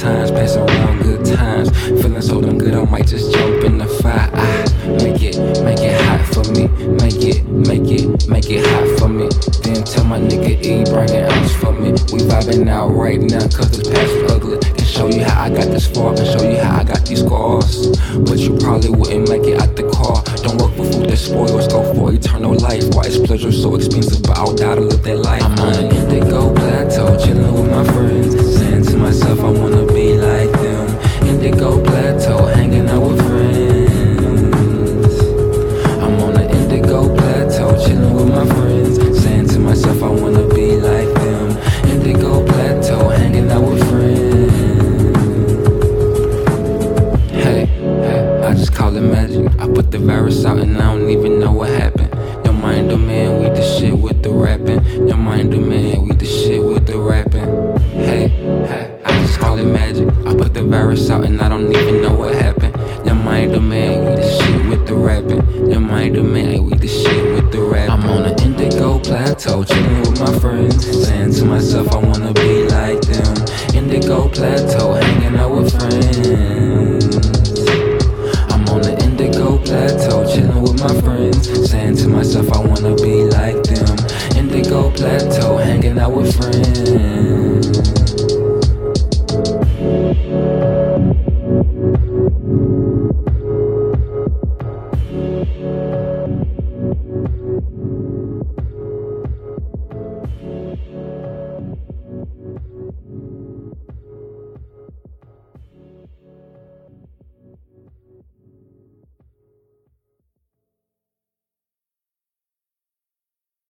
times, passing around good times. Feeling so damn good, I might just jump in the fire. Make it hot for me. Make it hot for me. Then tell my nigga E, bring an ounce for me. We vibing out right now, cause the past was ugly. Can show you how I got this far, can show you how I got these scars. But you probably wouldn't make it out the car. Don't work for food that spoils, go for eternal life. Why is pleasure so expensive, but I'll die to live that life. I'm on an indigo plateau, chilling with my friends, saying to myself I wanna be like them. Indigo plateau, hanging out with friends. I'm on an indigo plateau, chilling with my friends, saying to myself I wanna be like them. Indigo plateau, hanging out with friends. Hey, I just call it magic. I put the virus out and I don't even know what happened. Your mind, oh man, we the shit with the rapping. Your mind, oh man, we the shit with the rapping. Hey, I just call it magic. I put the virus out and I don't even know what happened. Your mind, oh man, we the shit with the rapping. Your mind, oh man, we the shit with the rapping. I'm on an indigo plateau, chilling with my friends, saying to myself I wanna be like them. Indigo plateau, hanging out with friends. I'm on the indigo plateau, chilling with my friends, saying to myself I wanna be like them. Indigo plateau, hanging out with friends.